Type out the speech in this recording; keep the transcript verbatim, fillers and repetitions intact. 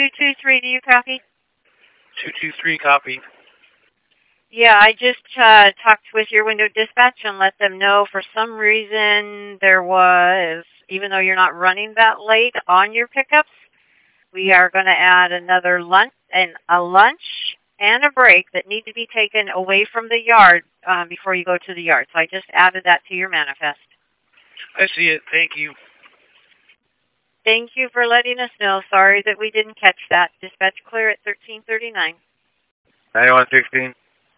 two two three, do you copy? two two three, copy. Yeah, I just uh, talked with your window dispatch and let them know for some reason there was, even though you're not running that late on your pickups, we are going to add another lunch and a lunch and a break that need to be taken away from the yard um, before you go to the yard. So I just added that to your manifest. I see it. Thank you. Thank you for letting us know. Sorry that we didn't catch that. Dispatch clear at thirteen thirty-nine. ninety-one sixteen.